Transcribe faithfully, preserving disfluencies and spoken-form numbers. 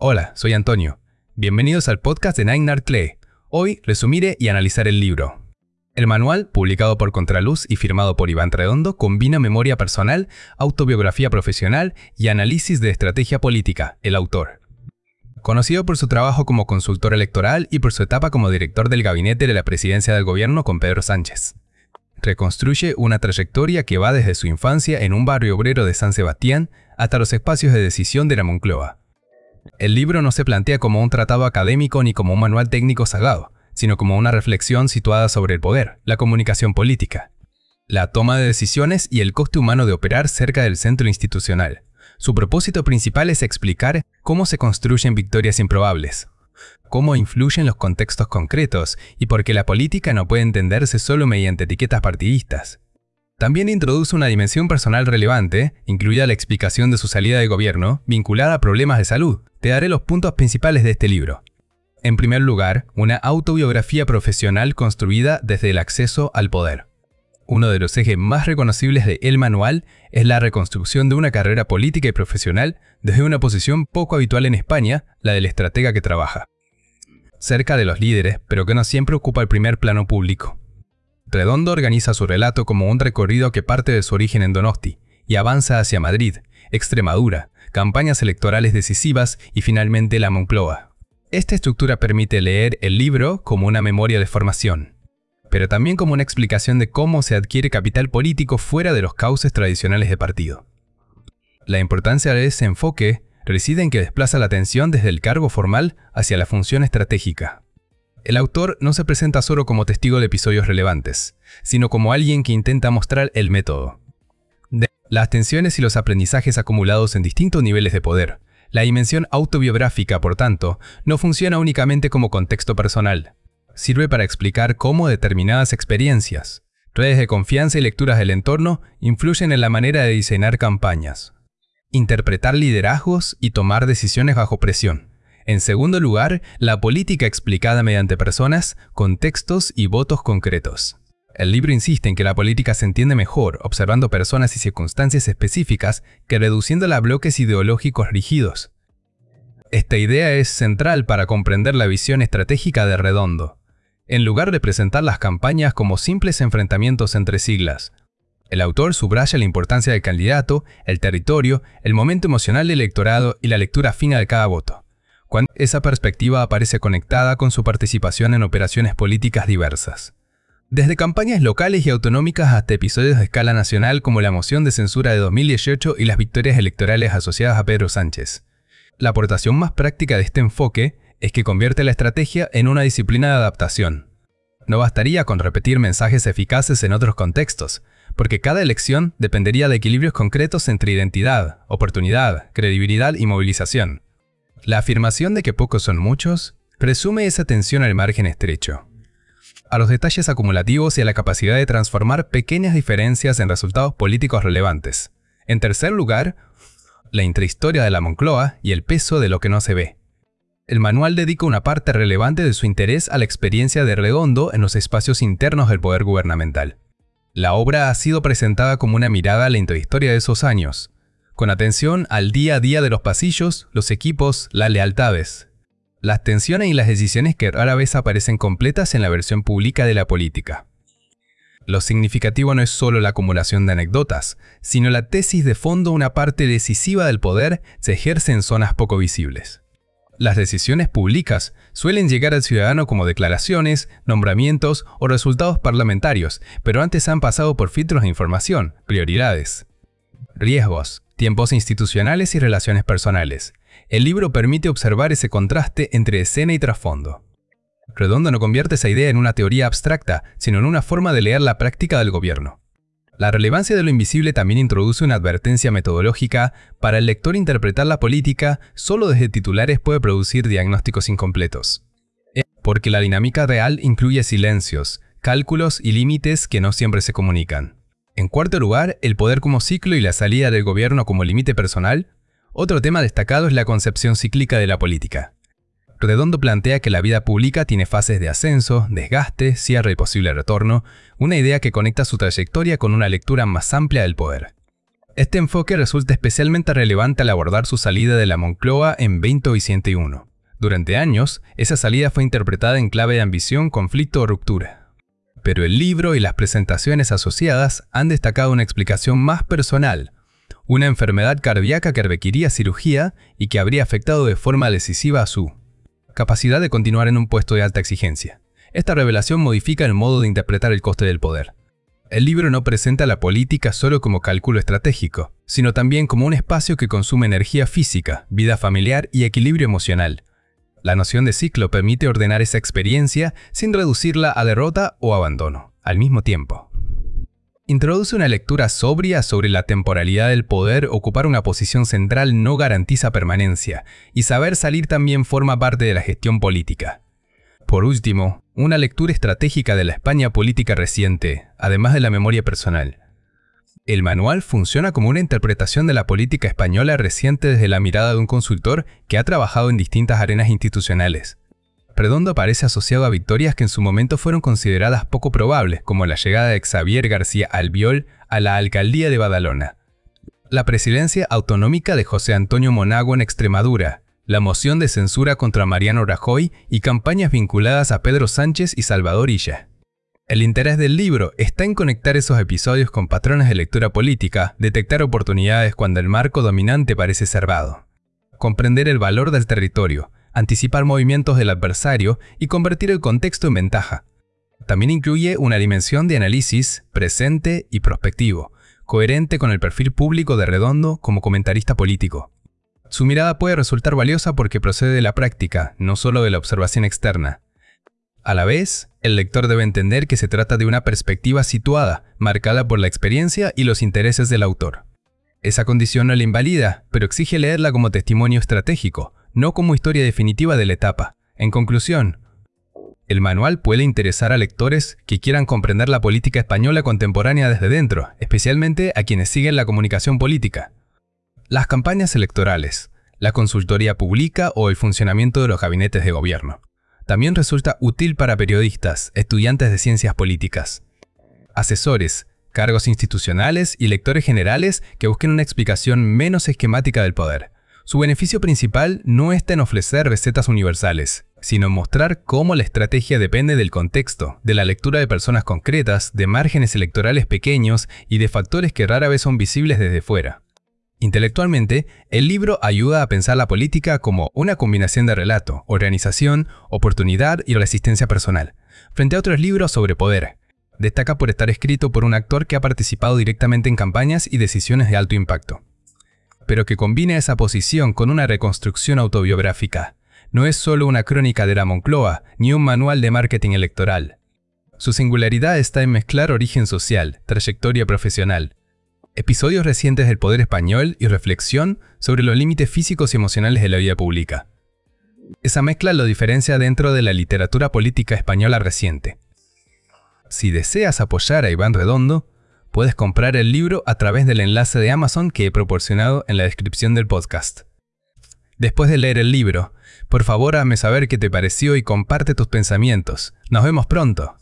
Hola, soy Antonio. Bienvenidos al podcast de Nine Clay. Hoy resumiré y analizar el libro. El manual, publicado por Contraluz y firmado por Iván Redondo, combina memoria personal, autobiografía profesional y análisis de estrategia política, el autor. Conocido por su trabajo como consultor electoral y por su etapa como director del gabinete de la presidencia del gobierno con Pedro Sánchez. Reconstruye una trayectoria que va desde su infancia en un barrio obrero de San Sebastián hasta los espacios de decisión de la Moncloa. El libro no se plantea como un tratado académico ni como un manual técnico sagrado, sino como una reflexión situada sobre el poder, la comunicación política, la toma de decisiones y el coste humano de operar cerca del centro institucional. Su propósito principal es explicar cómo se construyen victorias improbables, cómo influyen los contextos concretos y por qué la política no puede entenderse solo mediante etiquetas partidistas. También introduce una dimensión personal relevante, incluida la explicación de su salida de gobierno, vinculada a problemas de salud. Te daré los puntos principales de este libro. En primer lugar, una autobiografía profesional construida desde el acceso al poder. Uno de los ejes más reconocibles de El Manual es la reconstrucción de una carrera política y profesional desde una posición poco habitual en España, la del estratega que trabaja cerca de los líderes, pero que no siempre ocupa el primer plano público. Redondo organiza su relato como un recorrido que parte de su origen en Donosti y avanza hacia Madrid, Extremadura, campañas electorales decisivas y finalmente la Moncloa. Esta estructura permite leer el libro como una memoria de formación, pero también como una explicación de cómo se adquiere capital político fuera de los cauces tradicionales de partido. La importancia de ese enfoque reside en que desplaza la atención desde el cargo formal hacia la función estratégica. El autor no se presenta solo como testigo de episodios relevantes, sino como alguien que intenta mostrar el método. De las tensiones y los aprendizajes acumulados en distintos niveles de poder. La dimensión autobiográfica, por tanto, no funciona únicamente como contexto personal. Sirve para explicar cómo determinadas experiencias, redes de confianza y lecturas del entorno influyen en la manera de diseñar campañas, interpretar liderazgos y tomar decisiones bajo presión. En segundo lugar, la política explicada mediante personas, contextos y votos concretos. El libro insiste en que la política se entiende mejor observando personas y circunstancias específicas que reduciéndola a bloques ideológicos rígidos. Esta idea es central para comprender la visión estratégica de Redondo. En lugar de presentar las campañas como simples enfrentamientos entre siglas, el autor subraya la importancia del candidato, el territorio, el momento emocional del electorado y la lectura fina de cada voto, cuando esa perspectiva aparece conectada con su participación en operaciones políticas diversas. Desde campañas locales y autonómicas hasta episodios de escala nacional como la moción de censura de dos mil dieciocho y las victorias electorales asociadas a Pedro Sánchez. La aportación más práctica de este enfoque es que convierte la estrategia en una disciplina de adaptación. No bastaría con repetir mensajes eficaces en otros contextos, porque cada elección dependería de equilibrios concretos entre identidad, oportunidad, credibilidad y movilización. La afirmación de que pocos son muchos presume esa tensión al margen estrecho, a los detalles acumulativos y a la capacidad de transformar pequeñas diferencias en resultados políticos relevantes. En tercer lugar, la intrahistoria de la Moncloa y el peso de lo que no se ve. El manual dedica una parte relevante de su interés a la experiencia de Redondo en los espacios internos del poder gubernamental. La obra ha sido presentada como una mirada a la intrahistoria de esos años, con atención al día a día de los pasillos, los equipos, las lealtades, las tensiones y las decisiones que rara vez aparecen completas en la versión pública de la política. Lo significativo no es solo la acumulación de anécdotas, sino la tesis de fondo: una parte decisiva del poder se ejerce en zonas poco visibles. Las decisiones públicas suelen llegar al ciudadano como declaraciones, nombramientos o resultados parlamentarios, pero antes han pasado por filtros de información, prioridades, riesgos, tiempos institucionales y relaciones personales. El libro permite observar ese contraste entre escena y trasfondo. Redondo no convierte esa idea en una teoría abstracta, sino en una forma de leer la práctica del gobierno. La relevancia de lo invisible también introduce una advertencia metodológica. Para el lector, interpretar la política solo desde titulares puede producir diagnósticos incompletos, porque la dinámica real incluye silencios, cálculos y límites que no siempre se comunican. En cuarto lugar, el poder como ciclo y la salida del gobierno como límite personal. Otro tema destacado es la concepción cíclica de la política. Redondo plantea que la vida pública tiene fases de ascenso, desgaste, cierre y posible retorno, una idea que conecta su trayectoria con una lectura más amplia del poder. Este enfoque resulta especialmente relevante al abordar su salida de la Moncloa en veinte ochenta y uno. Durante años, esa salida fue interpretada en clave de ambición, conflicto o ruptura. Pero el libro y las presentaciones asociadas han destacado una explicación más personal, una enfermedad cardíaca que requería cirugía y que habría afectado de forma decisiva a su capacidad de continuar en un puesto de alta exigencia. Esta revelación modifica el modo de interpretar el coste del poder. El libro no presenta la política solo como cálculo estratégico, sino también como un espacio que consume energía física, vida familiar y equilibrio emocional. La noción de ciclo permite ordenar esa experiencia sin reducirla a derrota o abandono, al mismo tiempo. Introduce una lectura sobria sobre la temporalidad del poder. Ocupar una posición central no garantiza permanencia, y saber salir también forma parte de la gestión política. Por último, una lectura estratégica de la España política reciente, además de la memoria personal. El manual funciona como una interpretación de la política española reciente desde la mirada de un consultor que ha trabajado en distintas arenas institucionales. Redondo aparece asociado a victorias que en su momento fueron consideradas poco probables, como la llegada de Xavier García Albiol a la alcaldía de Badalona, la presidencia autonómica de José Antonio Monago en Extremadura, la moción de censura contra Mariano Rajoy y campañas vinculadas a Pedro Sánchez y Salvador Illa. El interés del libro está en conectar esos episodios con patrones de lectura política, detectar oportunidades cuando el marco dominante parece cerrado, comprender el valor del territorio, anticipar movimientos del adversario y convertir el contexto en ventaja. También incluye una dimensión de análisis presente y prospectivo, coherente con el perfil público de Redondo como comentarista político. Su mirada puede resultar valiosa porque procede de la práctica, no solo de la observación externa. A la vez, el lector debe entender que se trata de una perspectiva situada, marcada por la experiencia y los intereses del autor. Esa condición no la invalida, pero exige leerla como testimonio estratégico, no como historia definitiva de la etapa. En conclusión, el manual puede interesar a lectores que quieran comprender la política española contemporánea desde dentro, especialmente a quienes siguen la comunicación política, las campañas electorales, la consultoría pública o el funcionamiento de los gabinetes de gobierno. También resulta útil para periodistas, estudiantes de ciencias políticas, asesores, cargos institucionales y lectores generales que busquen una explicación menos esquemática del poder. Su beneficio principal no está en ofrecer recetas universales, sino en mostrar cómo la estrategia depende del contexto, de la lectura de personas concretas, de márgenes electorales pequeños y de factores que rara vez son visibles desde fuera. Intelectualmente, el libro ayuda a pensar la política como una combinación de relato, organización, oportunidad y resistencia personal, frente a otros libros sobre poder. Destaca por estar escrito por un actor que ha participado directamente en campañas y decisiones de alto impacto, pero que combina esa posición con una reconstrucción autobiográfica. No es solo una crónica de la Moncloa, ni un manual de marketing electoral. Su singularidad está en mezclar origen social, trayectoria profesional, episodios recientes del poder español y reflexión sobre los límites físicos y emocionales de la vida pública. Esa mezcla lo diferencia dentro de la literatura política española reciente. Si deseas apoyar a Iván Redondo, puedes comprar el libro a través del enlace de Amazon que he proporcionado en la descripción del podcast. Después de leer el libro, por favor hazme saber qué te pareció y comparte tus pensamientos. Nos vemos pronto.